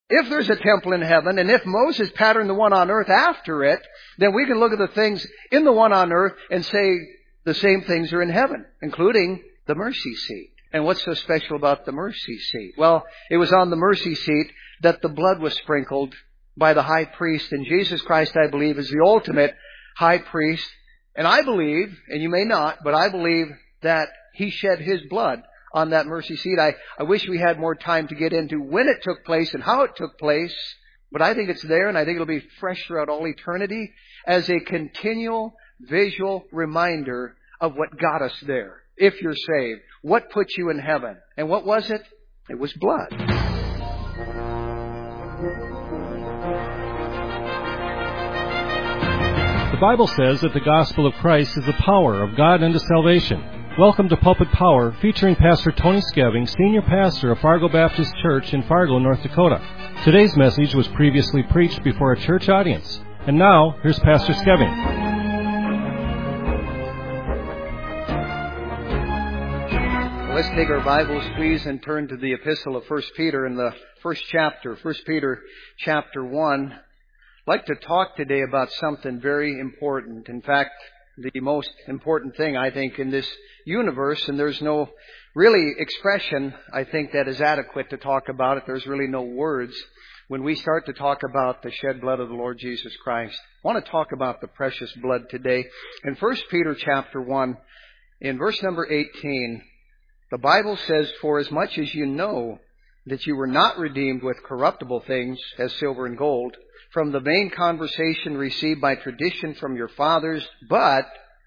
If there's a temple in heaven, and if Moses patterned the one on earth after it, then we can look at the things in the one on earth and say the same things are in heaven, including the mercy seat. And what's so special about the mercy seat? Well, it was on the mercy seat that the blood was sprinkled by the high priest. And Jesus Christ, I believe, is the ultimate high priest. And I believe, and you may not, but I believe that He shed His blood on that mercy seat. I wish we had more time to get into when it took place and how it took place. But I think it's there, and I think it'll be fresh throughout all eternity as a continual visual reminder of what got us there. If you're saved, what put you in heaven? And what was it? It was blood. The Bible says that the gospel of Christ is the power of God unto salvation. Welcome to Pulpit Power, featuring Pastor Tony Skeving, Senior Pastor of Fargo Baptist Church in Fargo, North Dakota. Today's message was previously preached before a church audience. And now, here's Pastor Skeving. Let's take our Bibles, please, and turn to the epistle of 1 Peter in the first chapter, 1 Peter chapter 1. I'd like to talk today about something very important. In fact, the most important thing, I think, in this universe, and there's no really expression, I think, that is adequate to talk about it. There's really no words when we start to talk about the shed blood of the Lord Jesus Christ. I want to talk about the precious blood today. In 1 Peter chapter 1, in verse number 18, the Bible says, "For as much as you know that you were not redeemed with corruptible things, as silver and gold, from the vain conversation received by tradition from your fathers, but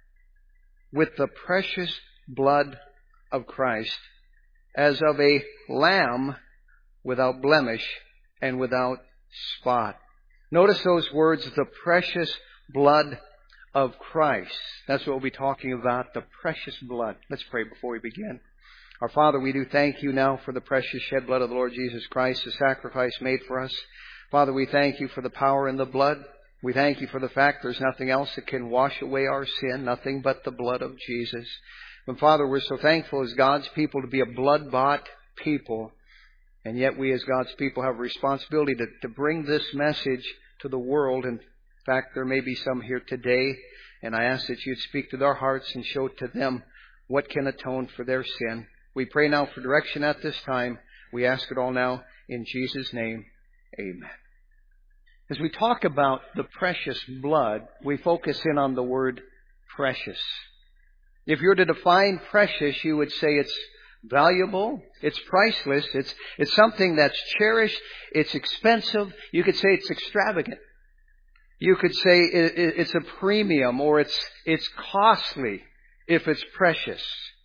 with the precious blood of Christ, as of a lamb without blemish and without spot." Notice those words, the precious blood of Christ. That's what we'll be talking about, the precious blood. Let's pray before we begin. Our Father, we do thank You now for the precious shed blood of the Lord Jesus Christ, the sacrifice made for us. Father, we thank You for the power in the blood. We thank You for the fact there's nothing else that can wash away our sin, nothing but the blood of Jesus. And Father, we're so thankful as God's people to be a blood-bought people. And yet we as God's people have a responsibility to bring this message to the world. In fact, there may be some here today. And I ask that You'd speak to their hearts and show to them what can atone for their sin. We pray now for direction at this time. We ask it all now in Jesus' name. Amen. As we talk about the precious blood, we focus in on the word precious. If you were to define precious, you would say it's valuable, it's priceless, it's something that's cherished, it's expensive. You could say it's extravagant. You could say it's a premium, or it's costly if it's precious.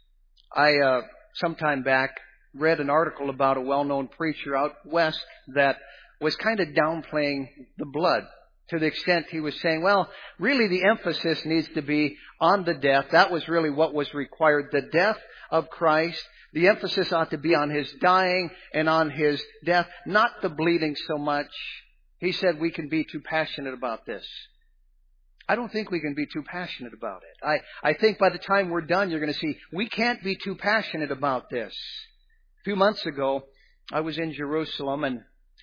I some time back read an article about a well-known preacher out west that was kind of downplaying the blood to the extent he was saying, well, really the emphasis needs to be on the death. That was really what was required, the death of Christ. The emphasis ought to be on His dying and on His death, not the bleeding so much. He said we can be too passionate about this. I don't think we can be too passionate about it. I think by the time we're done, you're going to see we can't be too passionate about this. A few months ago, I was in Jerusalem, and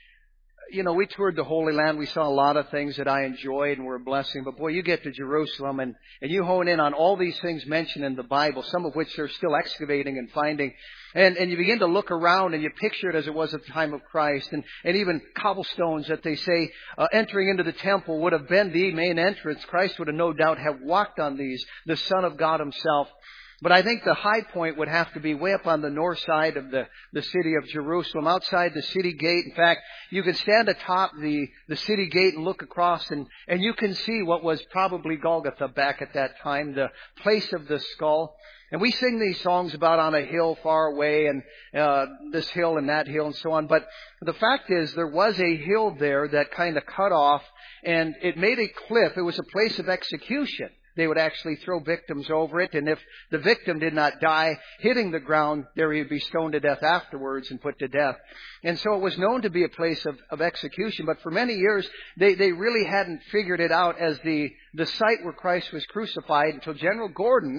we toured the Holy Land. We saw a lot of things that I enjoyed and were a blessing. But boy, you get to Jerusalem and you hone in on all these things mentioned in the Bible, some of which they're still excavating and finding. And you begin to look around and you picture it as it was at the time of Christ. And even cobblestones that they say entering into the temple would have been the main entrance. Christ would have no doubt have walked on these, the Son of God Himself. But I think the high point would have to be way up on the north side of the city of Jerusalem, outside the city gate. In fact, you can stand atop the city gate and look across, and you can see what was probably Golgotha back at that time, the place of the skull. And we sing these songs about on a hill far away, and this hill and that hill and so on. But the fact is, there was a hill there that kind of cut off, and it made a cliff. It was a place of execution. They would actually throw victims over it, and if the victim did not die hitting the ground, there he would be stoned to death afterwards and put to death. And so it was known to be a place of execution, but for many years, they really hadn't figured it out as the site where Christ was crucified until General Gordon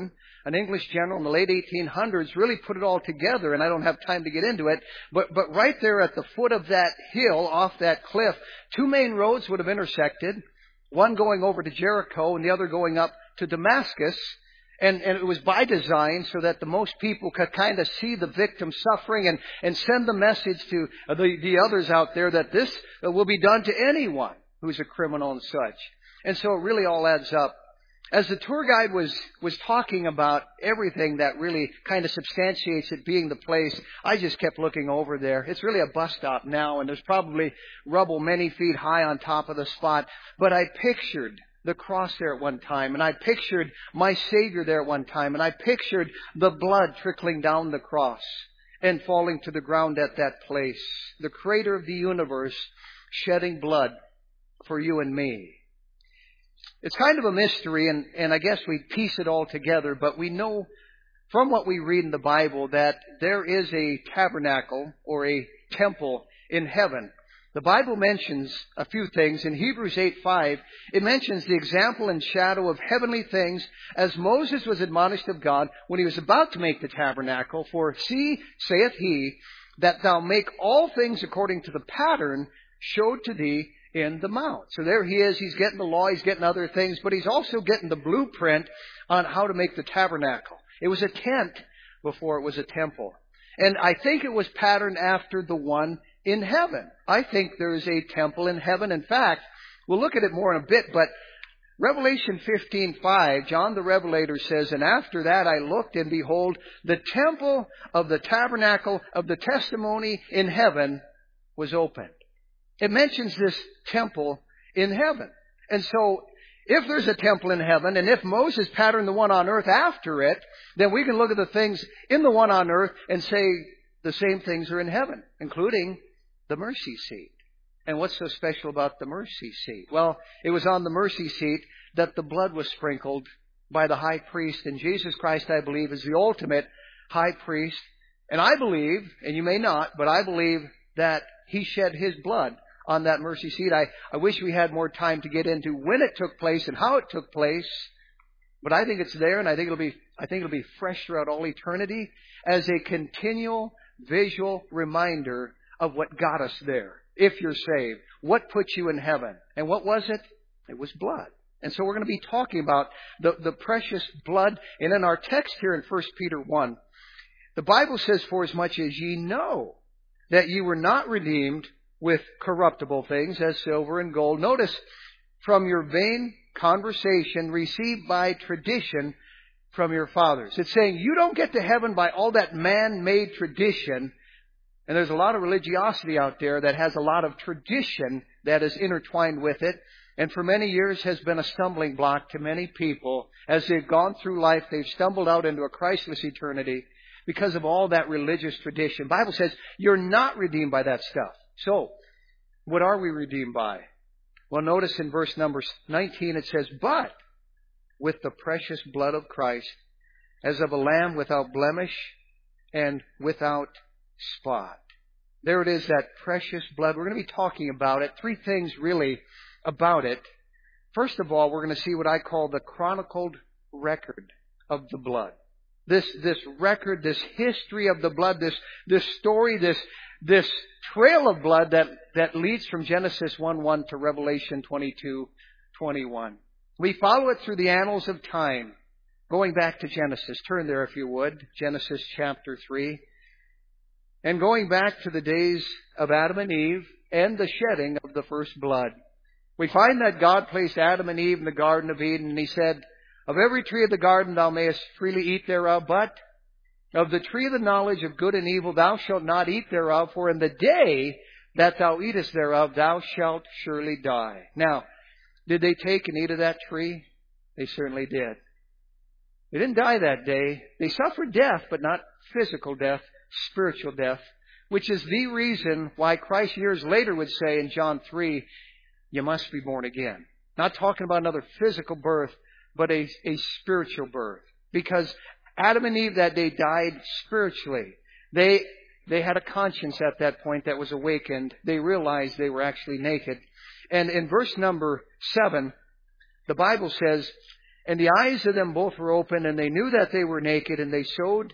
an English general in the late 1800s really put it all together, and I don't have time to get into it. But right there at the foot of that hill, off that cliff, two main roads would have intersected, one going over to Jericho and the other going up to Damascus. And it was by design so that the most people could kind of see the victim suffering and send the message to the others out there that this will be done to anyone who's a criminal and such. And so it really all adds up. As the tour guide was talking about everything that really kind of substantiates it being the place, I just kept looking over there. It's really a bus stop now, and there's probably rubble many feet high on top of the spot. But I pictured the cross there at one time, and I pictured my Savior there at one time, and I pictured the blood trickling down the cross and falling to the ground at that place. The Creator of the universe shedding blood for you and me. It's kind of a mystery, and I guess we piece it all together, but we know from what we read in the Bible that there is a tabernacle or a temple in heaven. The Bible mentions a few things. In Hebrews 8:5, it mentions the example and shadow of heavenly things as Moses was admonished of God when he was about to make the tabernacle. For see, saith he, that thou make all things according to the pattern showed to thee in the mount. So there he is. He's getting the law. He's getting other things. But he's also getting the blueprint on how to make the tabernacle. It was a tent before it was a temple. And I think it was patterned after the one in heaven. I think there is a temple in heaven. In fact, we'll look at it more in a bit, but Revelation 15:5, John the Revelator says, and after that I looked, and behold, the temple of the tabernacle of the testimony in heaven was opened. It mentions this temple in heaven. And so, if there's a temple in heaven, and if Moses patterned the one on earth after it, then we can look at the things in the one on earth and say the same things are in heaven, including the mercy seat. And what's so special about the mercy seat? Well, it was on the mercy seat that the blood was sprinkled by the high priest. And Jesus Christ, I believe, is the ultimate high priest. And I believe, and you may not, but I believe that he shed his blood on that mercy seat. I wish we had more time to get into when it took place and how it took place. But I think it's there, and I think it'll be fresh throughout all eternity as a continual visual reminder of what got us there. If you're saved, what put you in heaven? And what was it? It was blood. And so we're going to be talking about the precious blood. And in our text here in 1 Peter 1, the Bible says, for as much as ye know that ye were not redeemed with corruptible things as silver and gold. Notice, from your vain conversation received by tradition from your fathers. It's saying you don't get to heaven by all that man-made tradition. And there's a lot of religiosity out there that has a lot of tradition that is intertwined with it. And for many years has been a stumbling block to many people. As they've gone through life, they've stumbled out into a Christless eternity because of all that religious tradition. The Bible says you're not redeemed by that stuff. So, what are we redeemed by? Well, notice in verse number 19 it says, but with the precious blood of Christ, as of a lamb without blemish and without spot. There it is, that precious blood. We're going to be talking about it. Three things really about it. First of all, we're going to see what I call the chronicled record of the blood. This record, this history of the blood, this story, this trail of blood that leads from Genesis 1:1 to Revelation 22:21. We follow it through the annals of time, going back to Genesis. Turn there if you would, Genesis chapter 3. And going back to the days of Adam and Eve and the shedding of the first blood. We find that God placed Adam and Eve in the Garden of Eden, and He said, of every tree of the garden thou mayest freely eat thereof, but of the tree of the knowledge of good and evil thou shalt not eat thereof, for in the day that thou eatest thereof thou shalt surely die. Now, did they take and eat of that tree? They certainly did. They didn't die that day. They suffered death, but not physical death, spiritual death, which is the reason why Christ years later would say in John 3, you must be born again. Not talking about another physical birth, but a spiritual birth. Because Adam and Eve that day died spiritually. They had a conscience at that point that was awakened. They realized they were actually naked. And in verse number 7, the Bible says, And the eyes of them both were open, and they knew that they were naked, and they sewed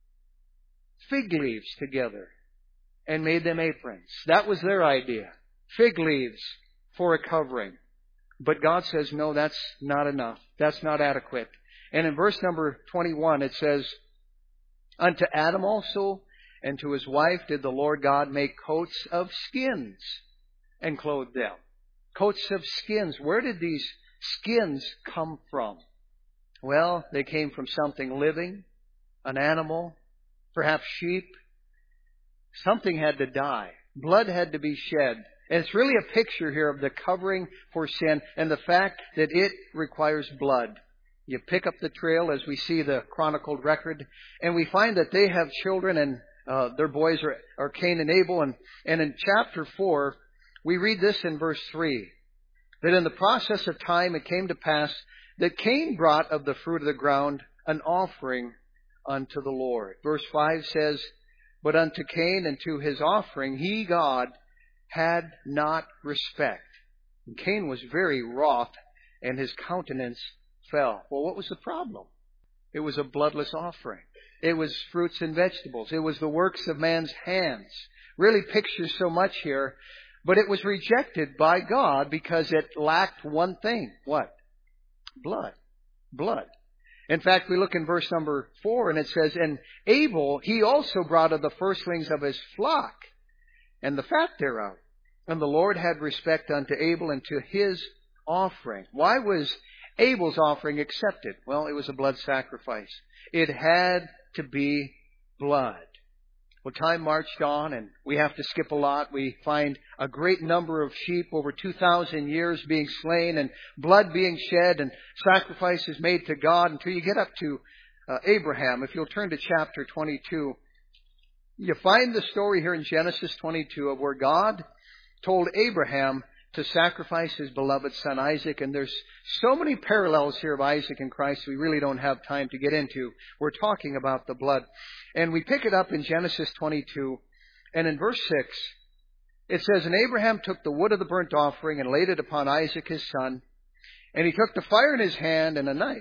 fig leaves together and made them aprons. That was their idea. Fig leaves for a covering. But God says, no, that's not enough. That's not adequate. And in verse number 21, it says, unto Adam also and to his wife did the Lord God make coats of skins and clothe them. Coats of skins. Where did these skins come from? Well, they came from something living, an animal, perhaps sheep. Something had to die. Blood had to be shed. And it's really a picture here of the covering for sin and the fact that it requires blood. You pick up the trail as we see the chronicled record, and we find that they have children, and their boys are Cain and Abel. And in chapter 4, we read this in verse 3, that in the process of time it came to pass that Cain brought of the fruit of the ground an offering unto the Lord. Verse 5 says, but unto Cain and to his offering he, God, had not respect. And Cain was very wroth, and his countenance fell. Well, what was the problem? It was a bloodless offering. It was fruits and vegetables. It was the works of man's hands. Really pictures so much here. But it was rejected by God because it lacked one thing. What? Blood. Blood. In fact, we look in verse number 4, and it says, and Abel, he also brought of the firstlings of his flock, and the fat thereof. And the Lord had respect unto Abel and to his offering. Why was Abel's offering accepted? Well, it was a blood sacrifice. It had to be blood. Well, time marched on, and we have to skip a lot. We find a great number of sheep, over 2,000 years being slain, and blood being shed, and sacrifices made to God until you get up to Abraham. If you'll turn to chapter 22, you find the story here in Genesis 22 of where God told Abraham to sacrifice his beloved son Isaac. And there's so many parallels here of Isaac and Christ we really don't have time to get into. We're talking about the blood. And we pick it up in Genesis 22. And in verse 6, it says, and Abraham took the wood of the burnt offering and laid it upon Isaac his son. And he took the fire in his hand and a knife.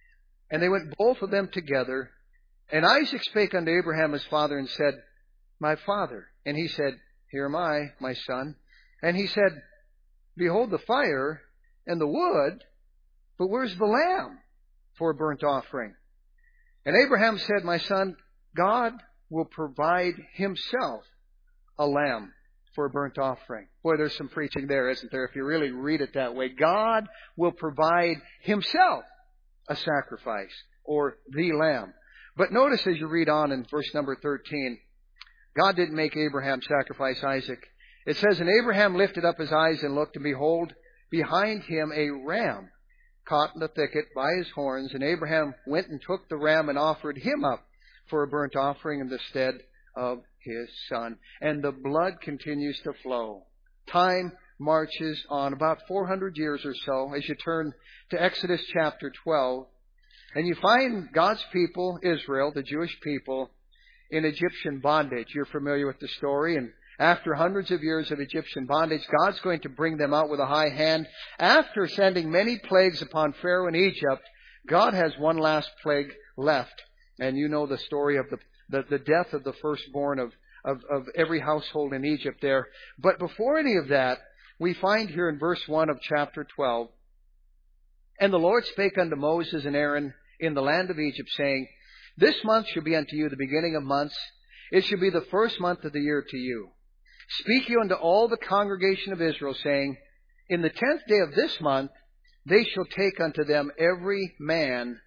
And they went both of them together. And Isaac spake unto Abraham his father and said, my father. And he said, here am I, my son. And he said, behold the fire and the wood, but where's the lamb for a burnt offering? And Abraham said, my son, God will provide himself a lamb for a burnt offering. Boy, there's some preaching there, isn't there? If you really read it that way. God will provide himself a sacrifice, or the lamb. But notice as you read on in verse number 13, God didn't make Abraham sacrifice Isaac. It says, and Abraham lifted up his eyes and looked, and behold, behind him a ram caught in the thicket by his horns. And Abraham went and took the ram and offered him up for a burnt offering in the stead of his son. And the blood continues to flow. Time marches on about 400 years or so as you turn to Exodus chapter 12. And you find God's people, Israel, the Jewish people, in Egyptian bondage. You're familiar with the story. And after hundreds of years of Egyptian bondage, God's going to bring them out with a high hand. After sending many plagues upon Pharaoh in Egypt, God has one last plague left. And you know the story of the death of the firstborn of every household in Egypt there. But before any of that, we find here in verse 1 of chapter 12, and the Lord spake unto Moses and Aaron in the land of Egypt, saying, this month shall be unto you the beginning of months. It shall be the first month of the year to you. Speak you unto all the congregation of Israel, saying, in the 10th day of this month, they shall take unto them every man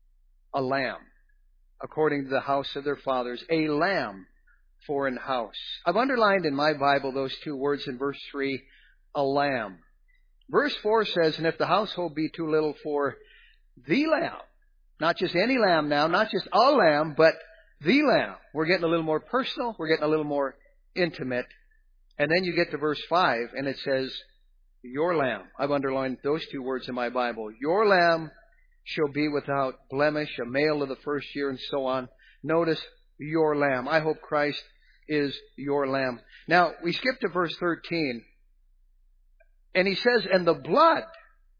a lamb, according to the house of their fathers, a lamb for an house. I've underlined in my Bible those two words in verse 3, a lamb. Verse 4 says, and if the household be too little for the lamb, not just any lamb now, not just a lamb, but the lamb. We're getting a little more personal. We're getting a little more intimate. And then you get to verse 5, and it says, your lamb. I've underlined those two words in my Bible. Your lamb shall be without blemish, a male of the first year, and so on. Notice, your lamb. I hope Christ is your lamb. Now, we skip to verse 13. And he says, and the blood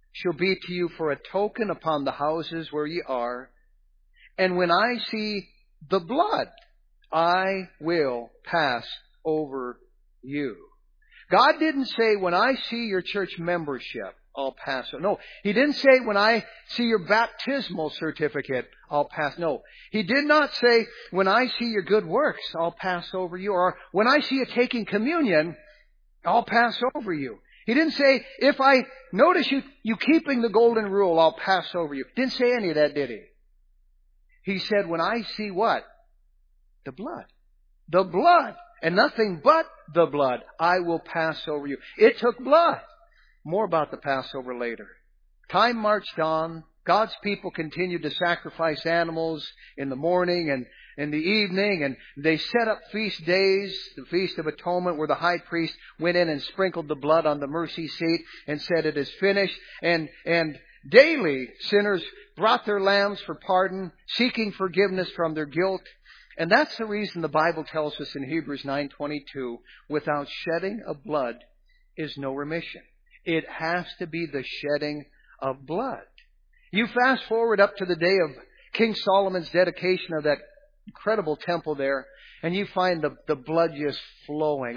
shall be to you for a token upon the houses where ye are. And when I see the blood, I will pass over you. God didn't say, when I see your church membership, I'll pass over. No, He didn't say, when I see your baptismal certificate, I'll pass. No, He did not say, when I see your good works, I'll pass over you. Or when I see you taking communion, I'll pass over you. He didn't say, if I notice you keeping the golden rule, I'll pass over you. Didn't say any of that, did He? He said, when I see what? The blood. The blood. And nothing but the blood, I will pass over you. It took blood. More about the Passover later. Time marched on. God's people continued to sacrifice animals in the morning and in the evening, and they set up feast days, the Feast of Atonement, where the high priest went in and sprinkled the blood on the mercy seat and said, it is finished. And daily sinners brought their lambs for pardon, seeking forgiveness from their guilt. And that's the reason the Bible tells us in Hebrews 9:22, without shedding of blood is no remission. It has to be the shedding of blood. You fast forward up to the day of King Solomon's dedication of that incredible temple there, and you find the blood just flowing.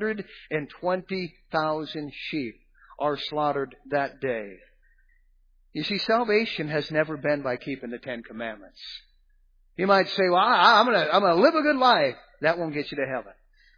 120,000 sheep are slaughtered that day. You see, salvation has never been by keeping the Ten Commandments. You might say, well, I'm gonna live a good life. That won't get you to heaven.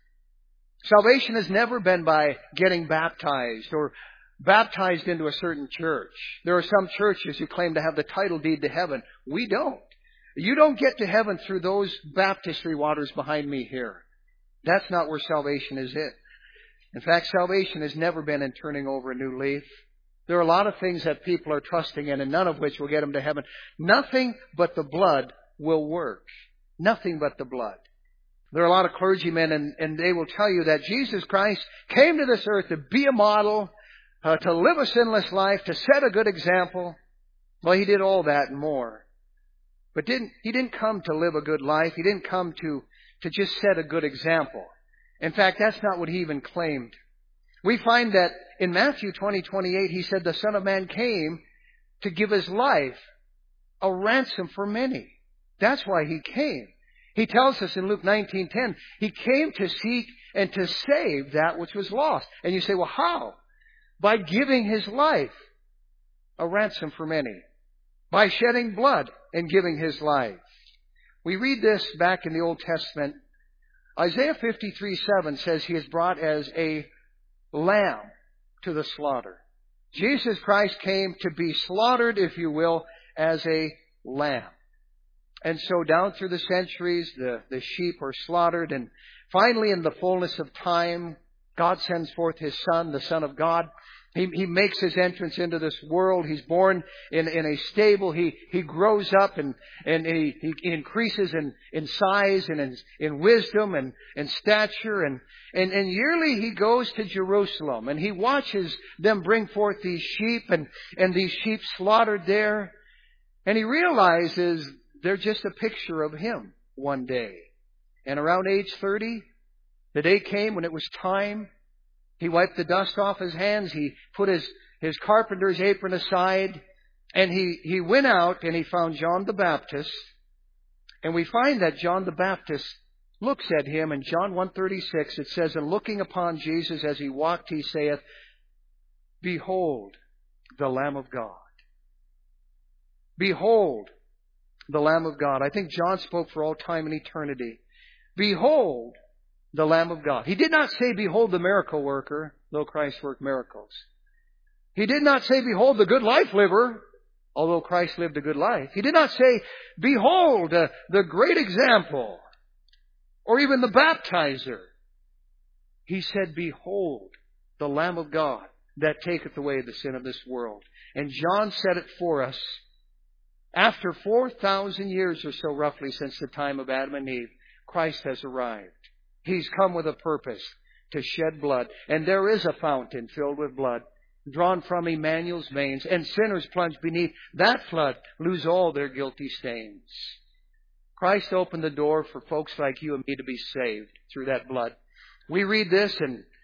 Salvation has never been by getting baptized or baptized into a certain church. There are some churches who claim to have the title deed to heaven. We don't. You don't get to heaven through those baptistry waters behind me here. That's not where salvation is it. In fact, salvation has never been in turning over a new leaf. There are a lot of things that people are trusting in, and none of which will get them to heaven. Nothing but the blood will work. Nothing but the blood. There are a lot of clergymen, and they will tell you that Jesus Christ came to this earth to be a model, to live a sinless life, to set a good example. Well, He did all that and more. But He didn't come to live a good life. He didn't come to just set a good example. In fact, that's not what He even claimed. We find that in Matthew 20:28, He said the Son of Man came to give His life a ransom for many. That's why He came. He tells us in Luke 19:10, He came to seek and to save that which was lost. And you say, well, how? By giving His life a ransom for many. By shedding blood and giving His life. We read this back in the Old Testament. Isaiah 53:7 says He is brought as a lamb to the slaughter. Jesus Christ came to be slaughtered, if you will, as a lamb. And so down through the centuries, the sheep are slaughtered. And finally, in the fullness of time, God sends forth His Son, the Son of God. He makes His entrance into this world. He's born in a stable. He grows up and he increases in size and in wisdom and stature. And yearly He goes to Jerusalem and He watches them bring forth these sheep and these sheep slaughtered there. And He realizes they're just a picture of Him one day. And around age 30, the day came when it was time. He wiped the dust off His hands. He put his carpenter's apron aside. And he went out and He found John the Baptist. And we find that John the Baptist looks at Him. In John 1:36 it says, and looking upon Jesus as He walked, He saith, Behold the Lamb of God. Behold the Lamb of God. I think John spoke for all time and eternity. Behold the Lamb of God. He did not say, behold the miracle worker, though Christ worked miracles. He did not say, behold the good life liver, although Christ lived a good life. He did not say, behold the great example, or even the baptizer. He said, behold the Lamb of God that taketh away the sin of this world. And John said it for us. After 4,000 years or so roughly since the time of Adam and Eve, Christ has arrived. He's come with a purpose to shed blood. And there is a fountain filled with blood, drawn from Emmanuel's veins, and sinners plunged beneath that flood lose all their guilty stains. Christ opened the door for folks like you and me to be saved through that blood. We read this in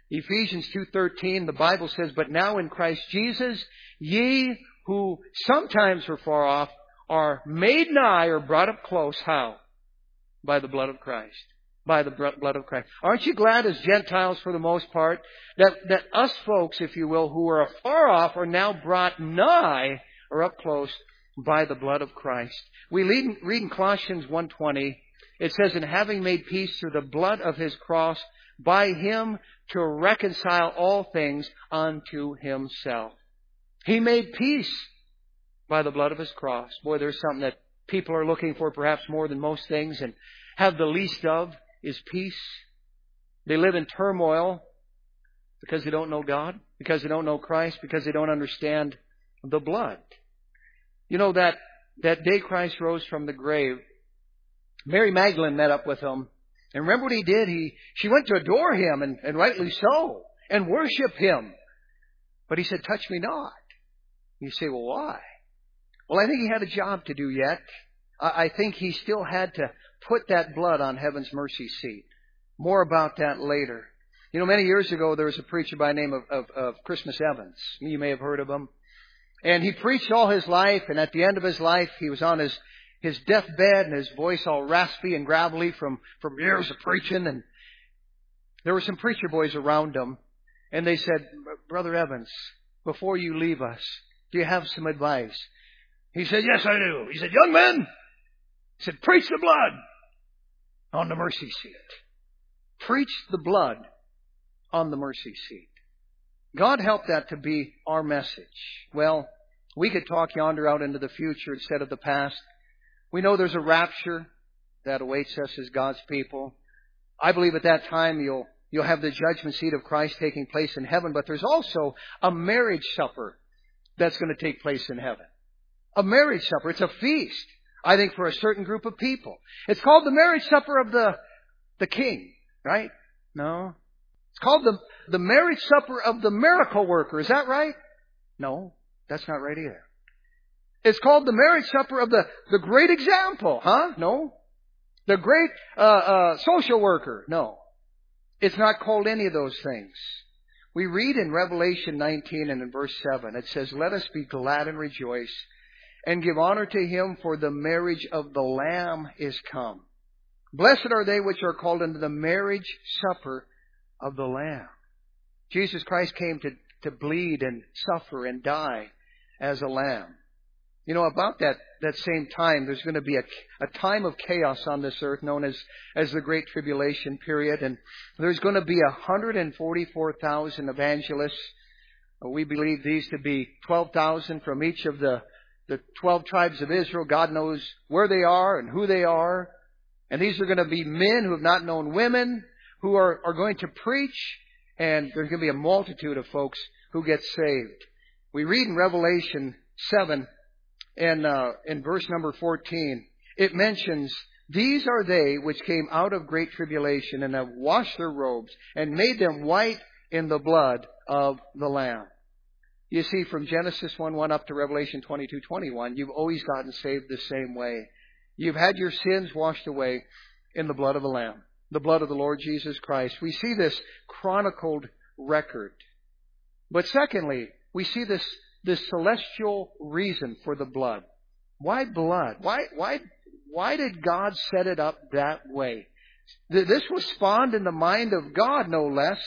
Ephesians 2:13, the Bible says, "But now in Christ Jesus, ye who sometimes were far off are made nigh," or brought up close. How? By the blood of Christ. By the blood of Christ. Aren't you glad, as Gentiles for the most part, that us folks, if you will, who are far off are now brought nigh or up close by the blood of Christ? We read in Colossians 1:20, it says, "And having made peace through the blood of His cross, by Him to reconcile all things unto Himself." He made peace by the blood of His cross. Boy, there's something that people are looking for perhaps more than most things and have the least of, is peace. They live in turmoil because they don't know God, because they don't know Christ, because they don't understand the blood. You know, that day Christ rose from the grave, Mary Magdalene met up with Him. And remember what He did? She went to adore Him, and rightly so, and worship Him. But He said, "Touch me not." You say, well, why? Well, I think He had a job to do yet. I think He still had to put that blood on heaven's mercy seat. More about that later. You know, many years ago, there was a preacher by the name of Christmas Evans. You may have heard of him. And he preached all his life, and at the end of his life, he was on his deathbed, and his voice all raspy and gravelly from years of preaching. And there were some preacher boys around him, and they said, "Brother Evans, before you leave us, do you have some advice?" He said, "Yes, I do." He said, "Young men," he said, "preach the blood on the mercy seat." Preach the blood on the mercy seat. God help that to be our message. Well, we could talk yonder out into the future instead of the past. We know there's a rapture that awaits us as God's people. I believe at that time you'll have the judgment seat of Christ taking place in heaven, but there's also a marriage supper that's going to take place in heaven. A marriage supper. It's a feast, I think, for a certain group of people. It's called the marriage supper of the King, right? No. It's called the marriage supper of the miracle worker. Is that right? No, that's not right either. It's called the marriage supper of the great example. Huh? No. The great social worker. No. It's not called any of those things. We read in Revelation 19 and in verse 7, it says, "Let us be glad and rejoice and give honor to Him, for the marriage of the Lamb is come. Blessed are they which are called into the marriage supper of the Lamb." Jesus Christ came to bleed and suffer and die as a lamb. You know, about that same time, there's going to be a time of chaos on this earth known as the Great Tribulation period. And there's going to be 144,000 evangelists. We believe these to be 12,000 from each of the 12 tribes of Israel. God knows where they are and who they are. And these are going to be men who have not known women, who are going to preach. And there's going to be a multitude of folks who get saved. We read in Revelation 7 and in verse number 14, it mentions, "These are they which came out of great tribulation and have washed their robes and made them white in the blood of the Lamb." You see, from Genesis 1:1 up to Revelation 22:21, you've always gotten saved the same way. You've had your sins washed away in the blood of the Lamb, the blood of the Lord Jesus Christ. We see this chronicled record. But secondly, we see this celestial reason for the blood. Why blood? Why did God set it up that way? This was spawned in the mind of God, no less.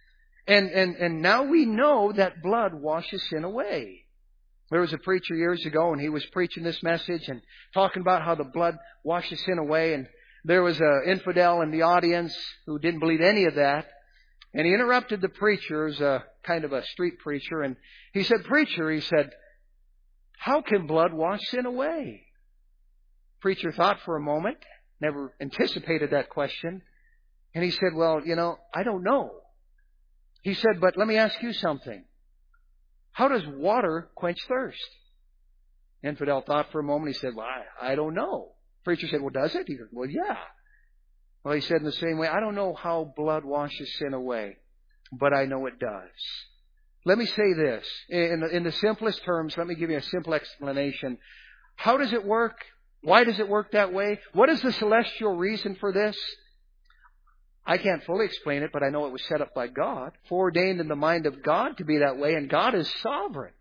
And now we know that blood washes sin away. There was a preacher years ago, and he was preaching this message and talking about how the blood washes sin away. And there was an infidel in the audience who didn't believe any of that. And he interrupted the preacher, as a kind of a street preacher, and he said, "Preacher," he said, "how can blood wash sin away?" Preacher thought for a moment, never anticipated that question. And he said, "Well, I don't know." He said, "But let me ask you something. How does water quench thirst?" Infidel thought for a moment. He said, "Well, I don't know." Preacher said, "Well, does it?" He said, "Well, yeah." Well, he said in the same way, "I don't know how blood washes sin away, but I know it does." Let me say this. In the simplest terms, let me give you a simple explanation. How does it work? Why does it work that way? What is the celestial reason for this? I can't fully explain it, but I know it was set up by God, foreordained in the mind of God to be that way, and God is sovereign.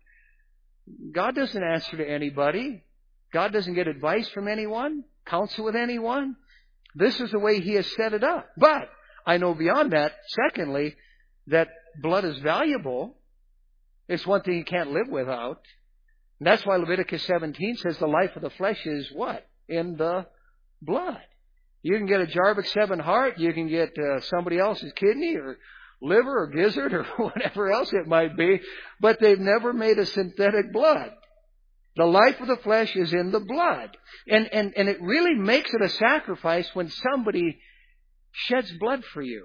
God doesn't answer to anybody. God doesn't get advice from anyone, counsel with anyone. This is the way He has set it up. But I know beyond that, secondly, that blood is valuable. It's one thing you can't live without. And that's why Leviticus 17 says the life of the flesh is what? In the blood. You can get a Jarvik 7 heart. You can get somebody else's kidney or liver or gizzard or whatever else it might be. But they've never made a synthetic blood. The life of the flesh is in the blood. And it really makes it a sacrifice when somebody sheds blood for you.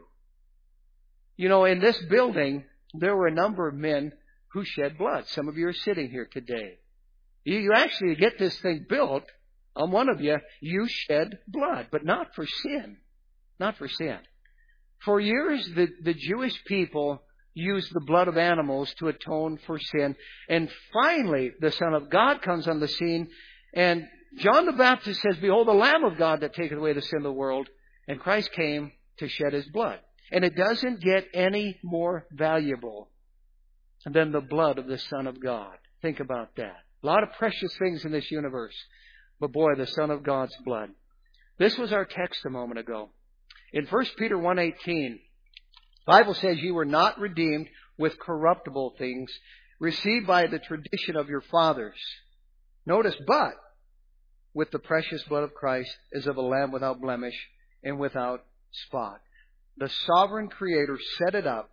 You know, in this building, there were a number of men who shed blood. Some of you are sitting here today. You actually get this thing built, on one of you, you shed blood, but not for sin. Not for sin. For years, the Jewish people used the blood of animals to atone for sin. And finally, the Son of God comes on the scene, and John the Baptist says, "Behold, the Lamb of God that taketh away the sin of the world." And Christ came to shed His blood. And it doesn't get any more valuable than the blood of the Son of God. Think about that. A lot of precious things in this universe. But boy, the Son of God's blood. This was our text a moment ago. In 1 Peter 1:18, the Bible says, "You were not redeemed with corruptible things, received by the tradition of your fathers." Notice, but with the precious blood of Christ as of a lamb without blemish and without spot. The sovereign Creator set it up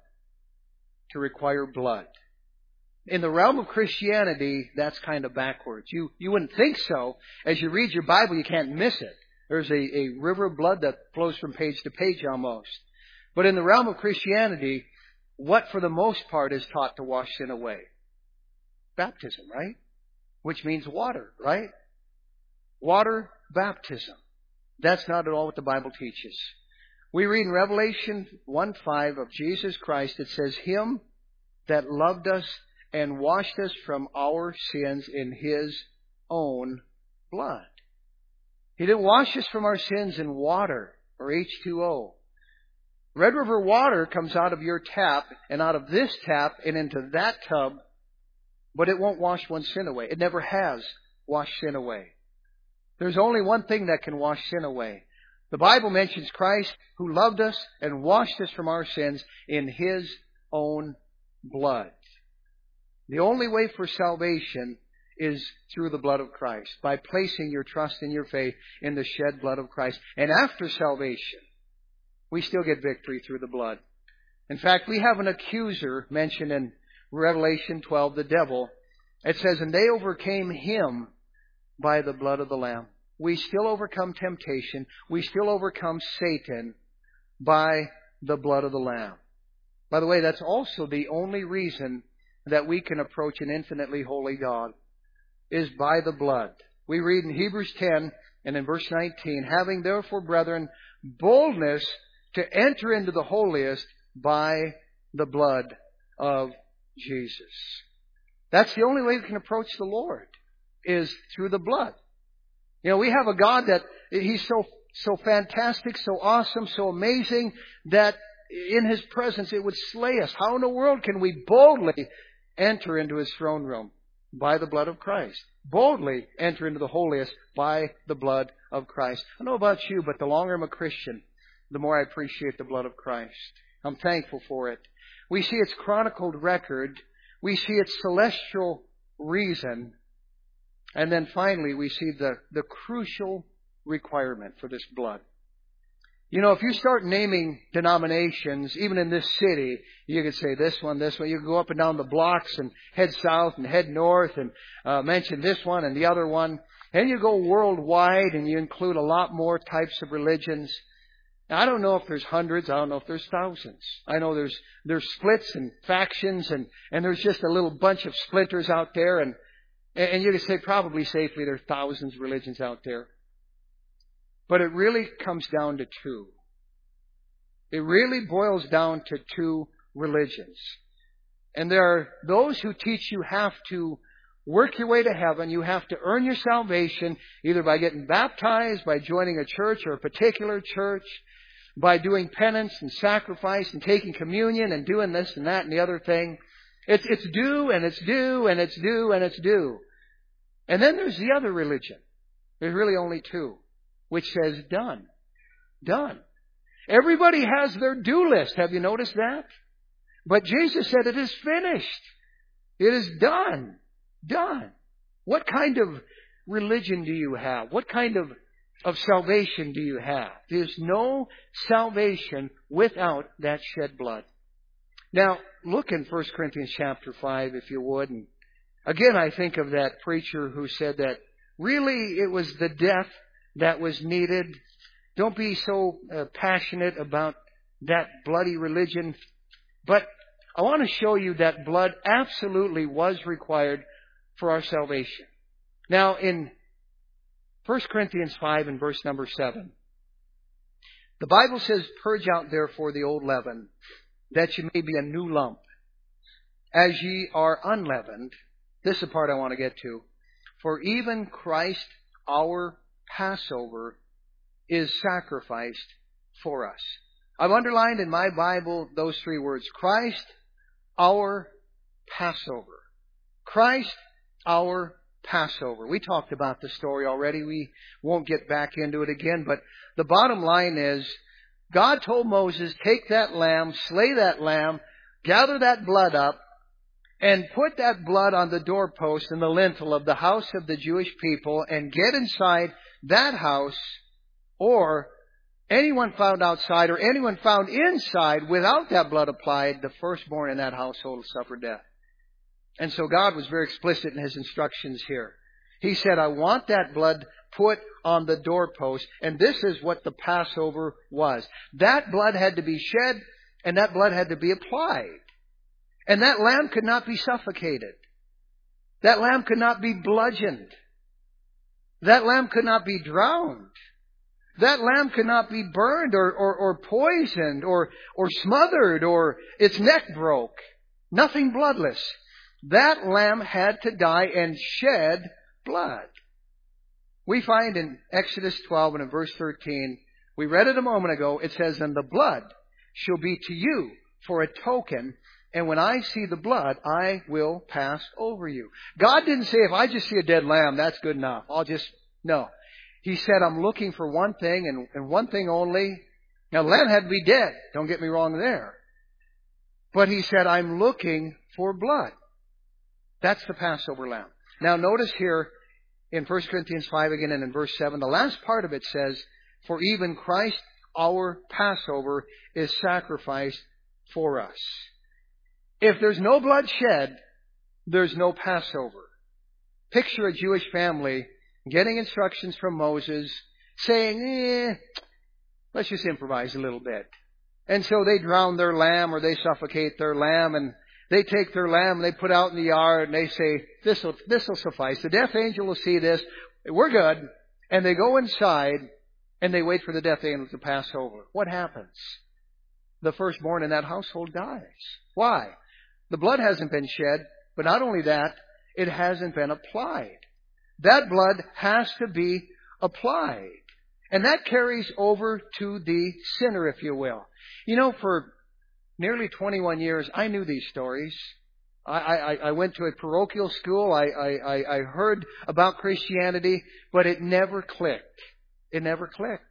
to require blood. In the realm of Christianity, that's kind of backwards. You wouldn't think so. As you read your Bible, you can't miss it. There's a river of blood that flows from page to page almost. But in the realm of Christianity, what for the most part is taught to wash sin away? Baptism, right? Which means water, right? Water baptism. That's not at all what the Bible teaches. We read in Revelation 1:5 of Jesus Christ, it says, "Him that loved us and washed us from our sins in His own blood." He didn't wash us from our sins in water or H2O. Red River water comes out of your tap and out of this tap and into that tub, but it won't wash one's sin away. It never has washed sin away. There's only one thing that can wash sin away. The Bible mentions Christ who loved us and washed us from our sins in His own blood. The only way for salvation is through the blood of Christ, by placing your trust and your faith in the shed blood of Christ. And after salvation, we still get victory through the blood. In fact, we have an accuser mentioned in Revelation 12, the devil. It says, "And they overcame him by the blood of the Lamb." We still overcome temptation. We still overcome Satan by the blood of the Lamb. By the way, that's also the only reason that we can approach an infinitely holy God, is by the blood. We read in Hebrews 10 and in verse 19, "Having therefore, brethren, boldness to enter into the holiest by the blood of Jesus." That's the only way we can approach the Lord, is through the blood. You know, we have a God that He's so fantastic, so awesome, so amazing, that in His presence it would slay us. How in the world can we boldly enter into His throne room? By the blood of Christ. Boldly enter into the holiest by the blood of Christ. I don't know about you, but the longer I'm a Christian, the more I appreciate the blood of Christ. I'm thankful for it. We see its chronicled record. We see its celestial reason. And then finally, we see the crucial requirement for this blood. You know, if you start naming denominations, even in this city, you could say this one. You could go up and down the blocks and head south and head north and mention this one and the other one. And you go worldwide and you include a lot more types of religions. Now, I don't know if there's hundreds. I don't know if there's thousands. I know there's splits and factions and there's just a little bunch of splinters out there. And you could say probably safely there are thousands of religions out there. But it really comes down to two. It really boils down to two religions. And there are those who teach you have to work your way to heaven. You have to earn your salvation either by getting baptized, by joining a church or a particular church. by doing penance and sacrifice and taking communion and doing this and that and the other thing. It's due and it's due and it's due and it's due. And then there's the other religion. There's really only two, which says done. Done. Everybody has their due list. Have you noticed that? But Jesus said it is finished. It is done. Done. What kind of religion do you have? What kind of salvation do you have? There's no salvation without that shed blood. Now, look in 1 Corinthians chapter 5, if you would. And again, I think of that preacher who said that really it was the death that was needed. Don't be so passionate about that bloody religion. But I want to show you that blood absolutely was required for our salvation. Now, in 1 Corinthians 5 and verse number 7, the Bible says, "Purge out therefore the old leaven, that ye may be a new lump, as ye are unleavened." This is the part I want to get to. "For even Christ our Passover is sacrificed for us." I've underlined in my Bible those three words. Christ our Passover. Christ our Passover. We talked about the story already. We won't get back into it again. But the bottom line is, God told Moses, take that lamb, slay that lamb, gather that blood up, and put that blood on the doorpost and the lintel of the house of the Jewish people, and get inside that house, or anyone found outside or anyone found inside without that blood applied, the firstborn in that household will suffer death. And so God was very explicit in His instructions here. He said, I want that blood put on the doorpost. And this is what the Passover was. That blood had to be shed, and that blood had to be applied. And that lamb could not be suffocated. That lamb could not be bludgeoned. That lamb could not be drowned. That lamb could not be burned or poisoned or smothered or its neck broke. Nothing bloodless. That lamb had to die and shed blood. We find in Exodus 12 and in verse 13, we read it a moment ago, it says, "And the blood shall be to you for a token, and when I see the blood, I will pass over you." God didn't say, if I just see a dead lamb, that's good enough. No. He said, I'm looking for one thing and one thing only. Now, the lamb had to be dead. Don't get me wrong there. But He said, I'm looking for blood. That's the Passover lamb. Now, notice here in 1 Corinthians 5 again and in verse 7, the last part of it says, "For even Christ our Passover is sacrificed for us." If there's no blood shed, there's no Passover. Picture a Jewish family getting instructions from Moses, saying, let's just improvise a little bit. And so they drown their lamb or they suffocate their lamb, and they take their lamb and they put out in the yard and they say, this will suffice. The death angel will see this. We're good. And they go inside and they wait for the death angel to pass over. What happens? The firstborn in that household dies. Why? The blood hasn't been shed, but not only that, it hasn't been applied. That blood has to be applied. And that carries over to the sinner, if you will. You know, for nearly 21 years, I knew these stories. I went to a parochial school. I heard about Christianity, but it never clicked. It never clicked.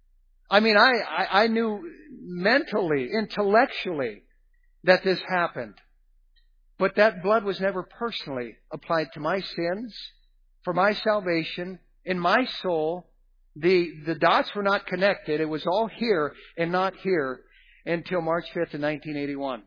I mean, I knew mentally, intellectually, that this happened. But that blood was never personally applied to my sins, for my salvation, in my soul. The dots were not connected. It was all here and not here until March 5th of 1981.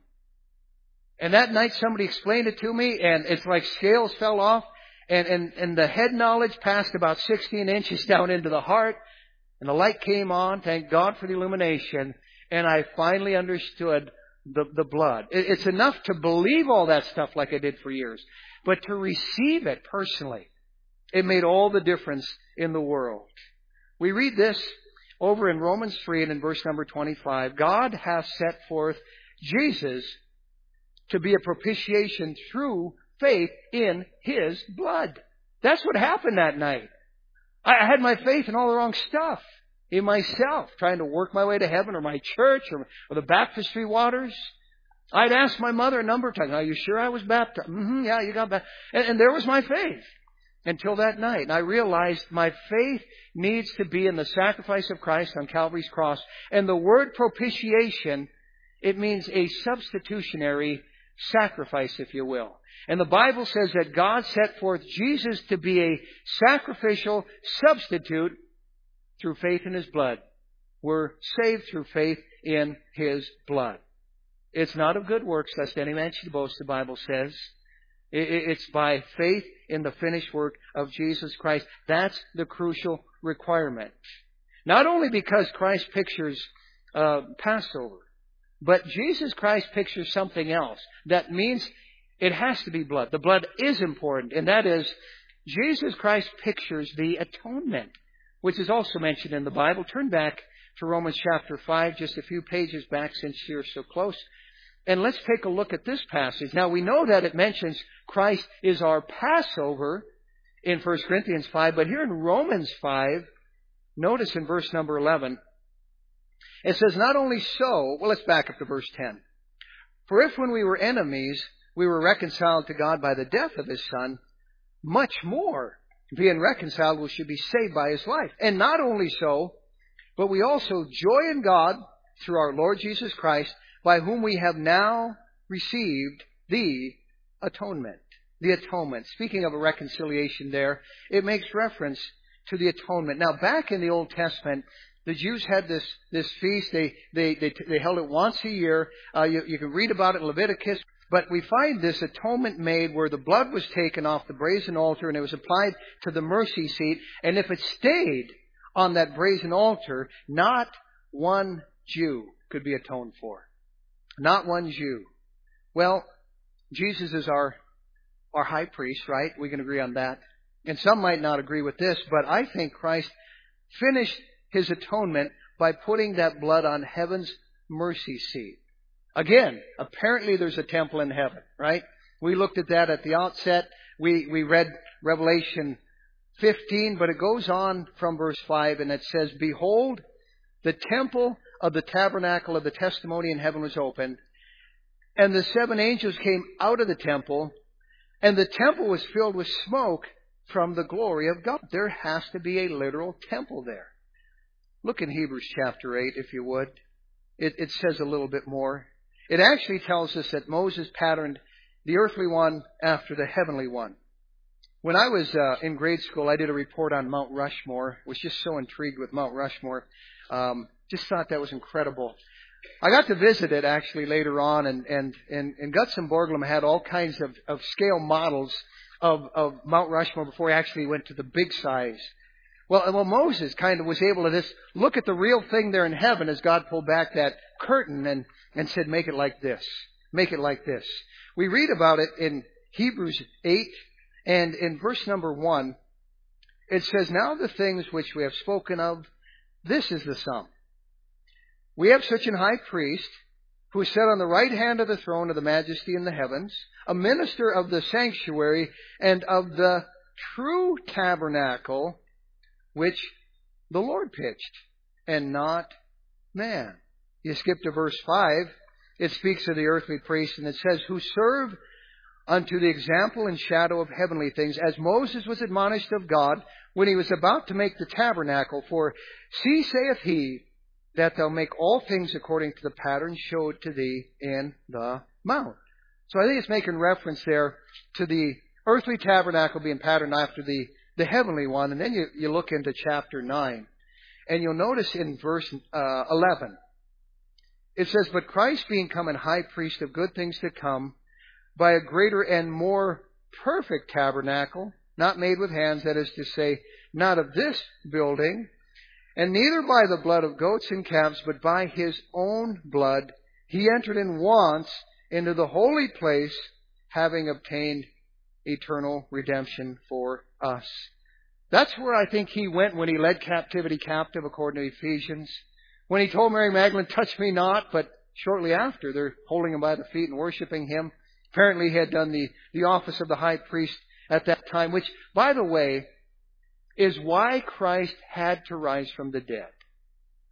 And that night somebody explained it to me, and it's like scales fell off, and the head knowledge passed about 16 inches down into the heart, and the light came on. Thank God for the illumination. And I finally understood the blood. It's enough to believe all that stuff like I did for years. But to receive it personally, it made all the difference in the world. We read this over in Romans 3 and in verse number 25. God hath set forth Jesus to be a propitiation through faith in His blood. That's what happened that night. I had my faith in all the wrong stuff. in myself, trying to work my way to heaven, or my church, or the baptistry waters. I'd asked my mother a number of times, "Are you sure I was baptized?" Yeah, you got baptized. And there was my faith until that night. And I realized my faith needs to be in the sacrifice of Christ on Calvary's cross. And the word propitiation, it means a substitutionary sacrifice, if you will. And the Bible says that God set forth Jesus to be a sacrificial substitute through faith in His blood. We're saved through faith in His blood. It's not of good works, lest any man should boast, the Bible says. It's by faith in the finished work of Jesus Christ. That's the crucial requirement. Not only because Christ pictures Passover, but Jesus Christ pictures something else. That means it has to be blood. The blood is important, and that is, Jesus Christ pictures the atonement, which is also mentioned in the Bible. Turn back to Romans chapter 5, just a few pages back since you're so close. And let's take a look at this passage. Now, we know that it mentions Christ is our Passover in 1 Corinthians 5, but here in Romans 5, notice in verse number 11, it says, not only so, well, let's back up to verse 10. For if when we were enemies, we were reconciled to God by the death of His Son, much more, being reconciled, we should be saved by His life. And not only so, but we also joy in God through our Lord Jesus Christ, by whom we have now received the atonement. The atonement. Speaking of a reconciliation there, it makes reference to the atonement. Now, back in the Old Testament, the Jews had this feast. They held it once a year. You can read about it in Leviticus. But we find this atonement made where the blood was taken off the brazen altar and it was applied to the mercy seat. And if it stayed on that brazen altar, not one Jew could be atoned for. Not one Jew. Well, Jesus is our high priest, right? We can agree on that. And some might not agree with this, but I think Christ finished His atonement by putting that blood on heaven's mercy seat. Again, apparently there's a temple in heaven, right? We looked at that at the outset. We read Revelation 15, but it goes on from verse 5 and it says, behold, the temple of the tabernacle of the testimony in heaven was opened, and the 7 angels came out of the temple, and the temple was filled with smoke from the glory of God. There has to be a literal temple there. Look in Hebrews chapter 8, if you would. It says a little bit more. It actually tells us that Moses patterned the earthly one after the heavenly one. When I was in grade school, I did a report on Mount Rushmore. Was just so intrigued with Mount Rushmore. Just thought that was incredible. I got to visit it actually later on, and Gutzon Borglum had all kinds of scale models of Mount Rushmore before he actually went to the big size. Well, Moses kind of was able to just look at the real thing there in heaven as God pulled back that curtain and said, make it like this. Make it like this. We read about it in Hebrews 8, and in verse number 1, it says, now the things which we have spoken of, this is the sum. We have such an high priest who is set on the right hand of the throne of the majesty in the heavens, a minister of the sanctuary and of the true tabernacle which the Lord pitched, and not man. You skip to verse 5. It speaks of the earthly priest, and it says, who serve unto the example and shadow of heavenly things, as Moses was admonished of God when he was about to make the tabernacle. For see, saith he, that thou make all things according to the pattern showed to thee in the mount. So I think it's making reference there to the earthly tabernacle being patterned after the heavenly one. And then you look into chapter 9, and you'll notice in verse 11, it says, but Christ being come an high priest of good things to come, by a greater and more perfect tabernacle, not made with hands, that is to say, not of this building, and neither by the blood of goats and calves, but by His own blood, He entered in once into the holy place, having obtained eternal redemption for us. That's where I think He went when He led captivity captive, according to Ephesians. When He told Mary Magdalene, touch me not, but shortly after, they're holding Him by the feet and worshiping Him. Apparently He had done the office of the high priest at that time, which, by the way, is why Christ had to rise from the dead.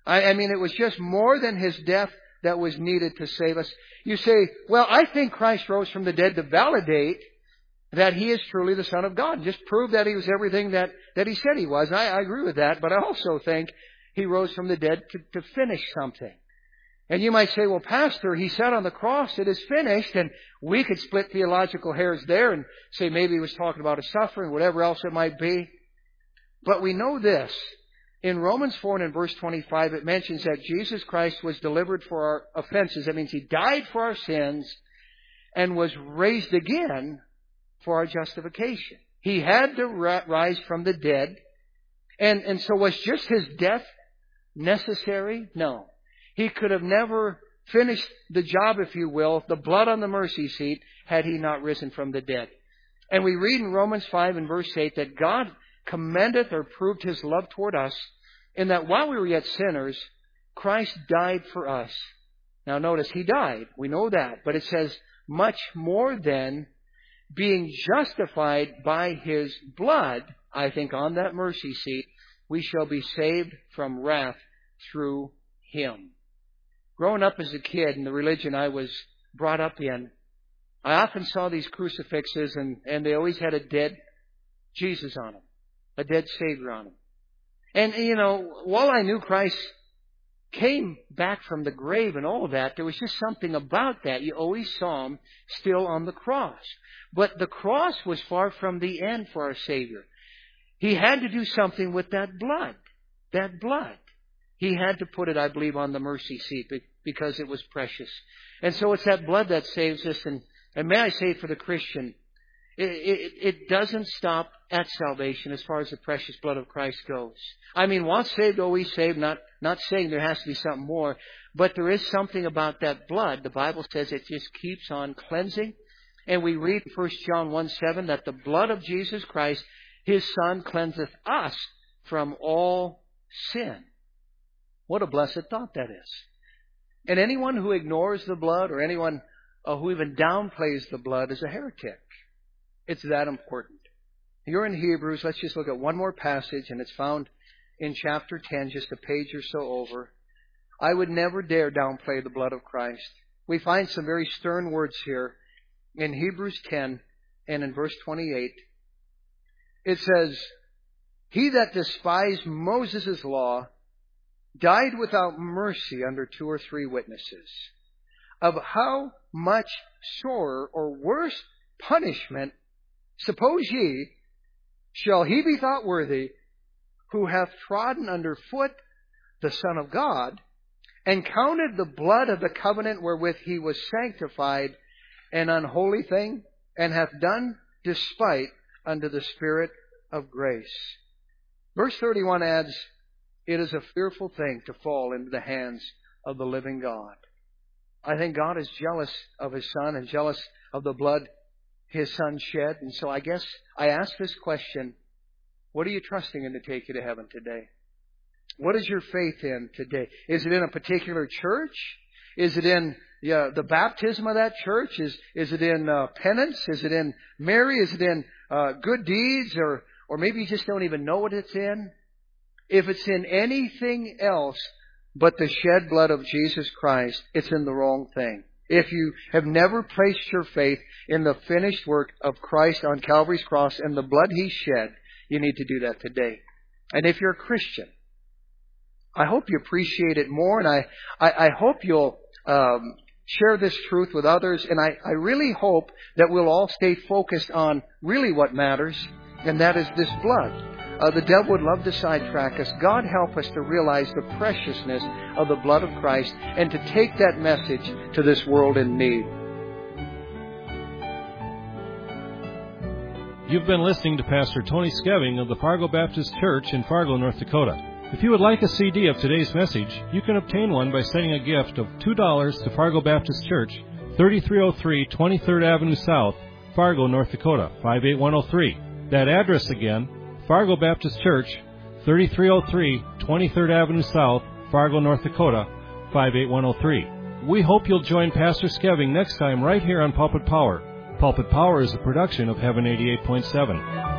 I mean, it was just more than His death that was needed to save us. You say, well, I think Christ rose from the dead to validate that He is truly the Son of God. Just prove that He was everything that He said He was. I agree with that, but I also think He rose from the dead to finish something. And you might say, well, Pastor, He said on the cross, it is finished, and we could split theological hairs there and say maybe He was talking about His suffering, whatever else it might be. But we know this. In Romans 4 and in verse 25, it mentions that Jesus Christ was delivered for our offenses. That means He died for our sins and was raised again for our justification. He had to rise from the dead. And so was just His death necessary? No. He could have never finished the job, if you will, the blood on the mercy seat, had He not risen from the dead. And we read in Romans 5 and verse 8 that God commendeth or proved His love toward us in that while we were yet sinners, Christ died for us. Now notice, He died. We know that. But it says, much more than being justified by His blood, I think on that mercy seat, we shall be saved from wrath through Him. Growing up as a kid in the religion I was brought up in, I often saw these crucifixes and they always had a dead Jesus on them, a dead Savior on them. And, you know, while I knew Christ came back from the grave and all of that, there was just something about that. You always saw Him still on the cross. But the cross was far from the end for our Savior. He had to do something with that blood. That blood. He had to put it, I believe, on the mercy seat because it was precious. And so it's that blood that saves us. And may I say for the Christian, it doesn't stop at salvation as far as the precious blood of Christ goes. I mean, once saved, always saved. Not saying there has to be something more. But there is something about that blood. The Bible says it just keeps on cleansing. And we read in 1 John 1:7 that the blood of Jesus Christ, His Son, cleanseth us from all sin. What a blessed thought that is. And anyone who ignores the blood or anyone who even downplays the blood is a heretic. It's that important. You're in Hebrews. Let's just look at one more passage, and it's found in chapter 10, just a page or so over. I would never dare downplay the blood of Christ. We find some very stern words here in Hebrews 10 and in verse 28. It says, He that despised Moses' law died without mercy under 2 or 3 witnesses. Of how much sorer or worse punishment, suppose ye, shall he be thought worthy, who hath trodden under foot the Son of God, and counted the blood of the covenant wherewith he was sanctified an unholy thing, and hath done despite unto the Spirit of grace. Verse 31 adds, It is a fearful thing to fall into the hands of the living God. I think God is jealous of His Son and jealous of the blood His Son shed. And so I guess I ask this question, what are you trusting in to take you to heaven today? What is your faith in today? Is it in a particular church? Is it in the baptism of that church? Is it in penance? Is it in Mary? Is it in good deeds? Or maybe you just don't even know what it's in? If it's in anything else but the shed blood of Jesus Christ, it's in the wrong thing. If you have never placed your faith in the finished work of Christ on Calvary's cross and the blood He shed, you need to do that today. And if you're a Christian, I hope you appreciate it more, and I hope you'll share this truth with others, and I really hope that we'll all stay focused on really what matters, and that is this blood. The devil would love to sidetrack us. God help us to realize the preciousness of the blood of Christ and to take that message to this world in need. You've been listening to Pastor Tony Skeving of the Fargo Baptist Church in Fargo, North Dakota. If you would like a CD of today's message, you can obtain one by sending a gift of $2 to Fargo Baptist Church, 3303 23rd Avenue South, Fargo, North Dakota, 58103. That address again, Fargo Baptist Church, 3303 23rd Avenue South, Fargo, North Dakota, 58103. We hope you'll join Pastor Skeving next time right here on Pulpit Power. Pulpit Power is a production of Heaven 88.7.